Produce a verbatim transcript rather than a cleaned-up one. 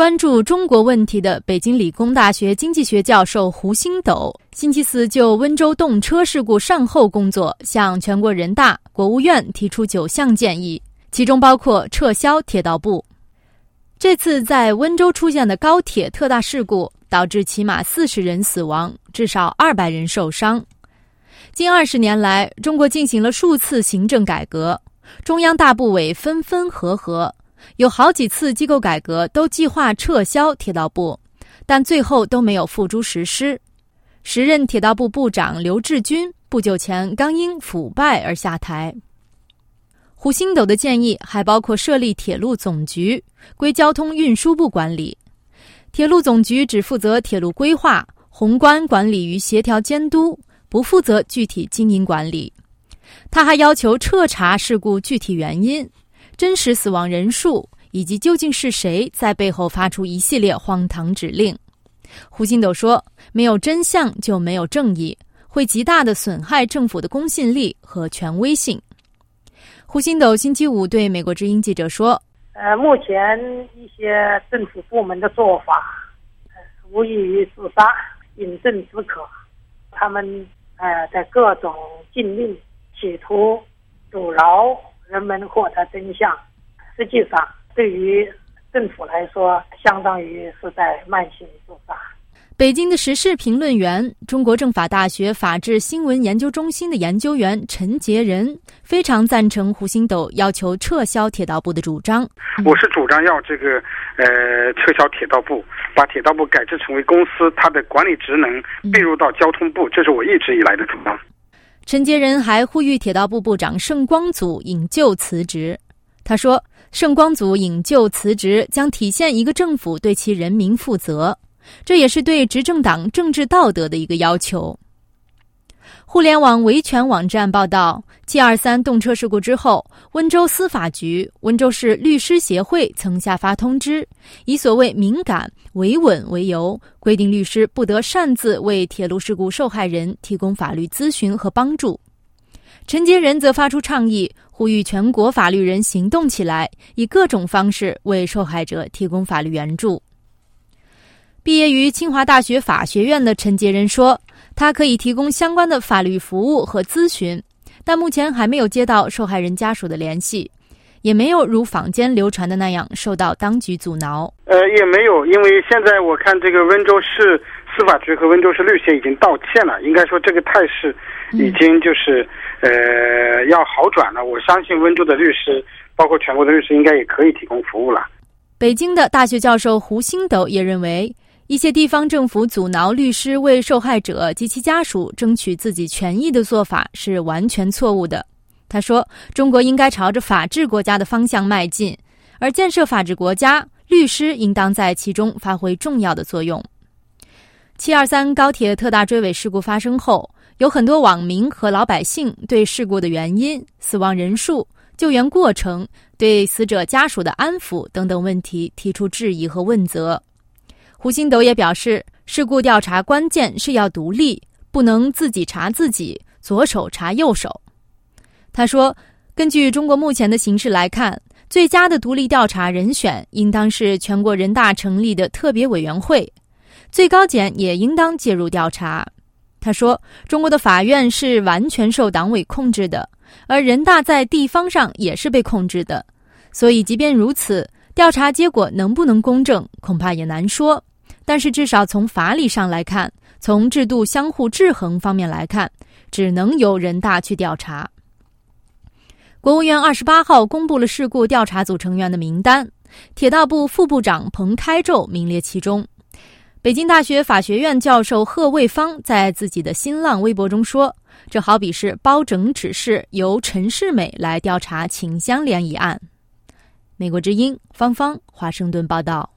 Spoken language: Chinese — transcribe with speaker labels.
Speaker 1: 关注中国问题的北京理工大学经济学教授胡星斗星期四就温州动车事故善后工作向全国人大、国务院提出九项建议，其中包括撤销铁道部。这次在温州出现的高铁特大事故导致起码四十人死亡，至少二百人受伤。近二十年来，中国进行了数次行政改革，中央大部委分分合合，有好几次机构改革都计划撤销铁道部，但最后都没有付诸实施。时任铁道部部长刘志军不久前刚因腐败而下台。胡星斗的建议还包括设立铁路总局，归交通运输部管理。铁路总局只负责铁路规划、宏观管理与协调监督，不负责具体经营管理。他还要求彻查事故具体原因、真实死亡人数，以及究竟是谁在背后发出一系列荒唐指令。胡星斗说，没有真相就没有正义，会极大地损害政府的公信力和权威性。胡星斗星期五对美国之音记者说，
Speaker 2: 呃，目前一些政府部门的做法，呃、无异于自杀，饮鸩止渴。他们呃在各种禁令，企图阻挠人们获得真相。实际上，对于政府来说，相当于是在慢性自杀。
Speaker 1: 北京的时事评论员、中国政法大学法治新闻研究中心的研究员陈杰仁非常赞成胡星斗要求撤销铁道部的主张。
Speaker 3: 我是主张要这个呃撤销铁道部，把铁道部改制成为公司，它的管理职能并入到交通部，这是我一直以来的主张。
Speaker 1: 陈杰仁还呼吁铁道部部长盛光祖引咎辞职。他说，盛光祖引咎辞职将体现一个政府对其人民负责，这也是对执政党政治道德的一个要求。互联网维权网站报道，七二三动车事故之后，温州司法局、温州市律师协会曾下发通知，以所谓敏感、维稳为由，规定律师不得擅自为铁路事故受害人提供法律咨询和帮助。陈杰仁则发出倡议，呼吁全国法律人行动起来，以各种方式为受害者提供法律援助。毕业于清华大学法学院的陈杰仁说，他可以提供相关的法律服务和咨询，但目前还没有接到受害人家属的联系，也没有如坊间流传的那样受到当局阻挠。
Speaker 3: 呃，也没有，因为现在我看这个温州市司法局和温州市律协已经道歉了，应该说这个态势已经就是、嗯、呃要好转了。我相信温州的律师，包括全国的律师，应该也可以提供服务了。
Speaker 1: 北京的大学教授胡星斗也认为，一些地方政府阻挠律师为受害者及其家属争取自己权益的做法是完全错误的。他说，中国应该朝着法治国家的方向迈进，而建设法治国家，律师应当在其中发挥重要的作用。七二三高铁特大追尾事故发生后，有很多网民和老百姓对事故的原因、死亡人数、救援过程、对死者家属的安抚等等问题提出质疑和问责。胡星斗也表示，事故调查关键是要独立，不能自己查自己，左手查右手。他说，根据中国目前的形势来看，最佳的独立调查人选应当是全国人大成立的特别委员会，最高检也应当介入调查。他说，中国的法院是完全受党委控制的，而人大在地方上也是被控制的，所以即便如此，调查结果能不能公正，恐怕也难说。但是至少从法理上来看，从制度相互制衡方面来看，只能由人大去调查。国务院二十八号公布了事故调查组成员的名单，铁道部副部长彭开宙名列其中。北京大学法学院教授贺卫方在自己的新浪微博中说，这好比是包拯指示由陈世美来调查秦香莲一案。美国之音方方华盛顿报道。